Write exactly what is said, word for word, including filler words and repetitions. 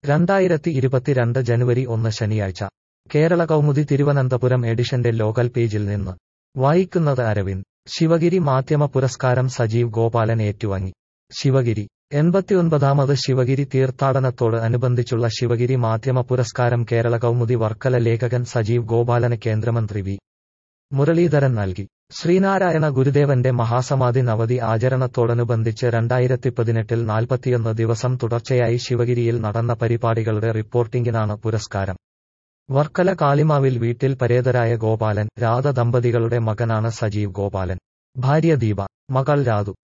രണ്ടായിരത്തി ഇരുപത്തിരണ്ട് ജനുവരി ഒന്ന് ശനിയാഴ്ച കേരള കൗമുദി തിരുവനന്തപുരം എഡിഷന്റെ ലോകൽ പേജിൽ നിന്ന് വായിക്കുന്നത് അരവിന്ദ്. ശിവഗിരി മാധ്യമ പുരസ്കാരം സജീവ് ഗോപാലൻ ഏറ്റുവാങ്ങി. ശിവഗിരി എൺപത്തിയൊൻപതാമത് ശിവഗിരി തീർത്ഥാടനത്തോട് അനുബന്ധിച്ചുള്ള ശിവഗിരി മാധ്യമ പുരസ്കാരം കേരള കൗമുദി വർക്കല ലേഖകൻ സജീവ് ഗോപാലന് കേന്ദ്രമന്ത്രി വി മുരളീധരൻ നൽകി. ശ്രീനാരായണ ഗുരുദേവന്റെ മഹാസമാധി നവതി ആചരണത്തോടനുബന്ധിച്ച് രണ്ടായിരത്തി പതിനെട്ടിൽ നാൽപ്പത്തിയൊന്ന് ദിവസം തുടർച്ചയായി ശിവഗിരിയിൽ നടന്ന പരിപാടികളുടെ റിപ്പോർട്ടിംഗിനാണ് പുരസ്കാരം. വർക്കല കാളിമാവിൽ വീട്ടിൽ പരേതരായ ഗോപാലൻ, രാധ ദമ്പതികളുടെ മകനാണ് സജീവ് ഗോപാലൻ. ഭാര്യ ദീപ, മകൾ രാധു.